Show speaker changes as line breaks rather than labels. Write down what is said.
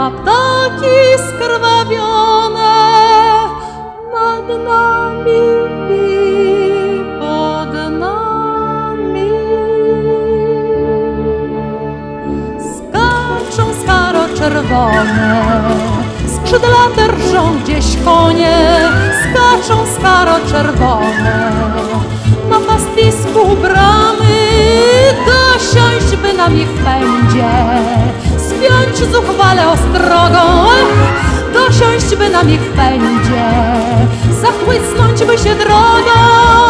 a ptaki skrwawione nad nami i pod nami. Skaczą skaro-czerwone, skrzydlate rżą gdzieś konie, skaczą skaro-czerwone na pastwisku bramy, dosiąść by nam ich pędzie, spiąć zuchwale ostrogą, dosiąść by nam ich pędzie, zachłysnąć by się drogą.